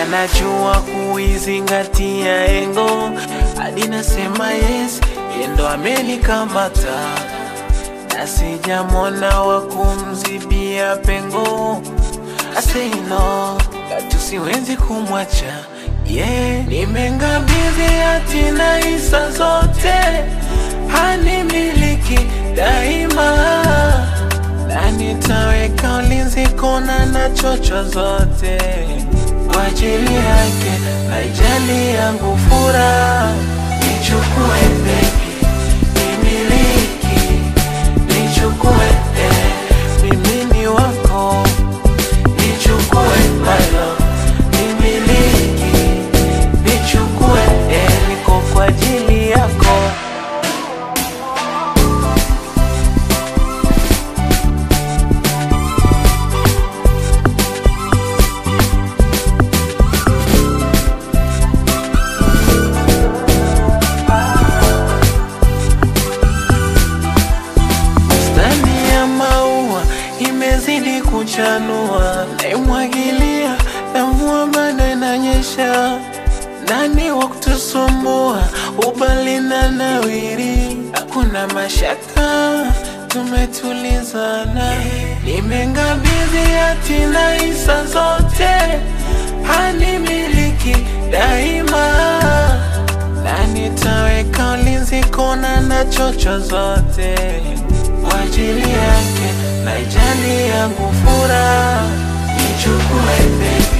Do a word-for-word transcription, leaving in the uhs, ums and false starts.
anajua kuizingatia engo, hadi nasema yes, yendo amenikamata, na sijamwona wa kumzibia pengo. I say no, katu siwezi kumwacha, yeah. Nimengabidhi hati na hisa zote, hanimiliki daima, na nitaweka ulinzi kona na chocho zote, kwa ajili yake haijali yangu furaha. Nichukue baby, nimiliki, nichukue eh, mimi ni wako. Nichukue my love, nimiliki, nichukue eh, niko kwa ajili yako. Imezidi kuchanua, naimwagilia na mvua bado inanyesha. Nani wa kutusumbua, ubali na nawiri, hakuna mashaka, tumetulizana. Nimengabidhi hati na hisa zote, hanimiliki daima, na nitaweka ulinzi kona na chocho zote, kwa ajili yake haijali yangu furaha. Nichukue baby,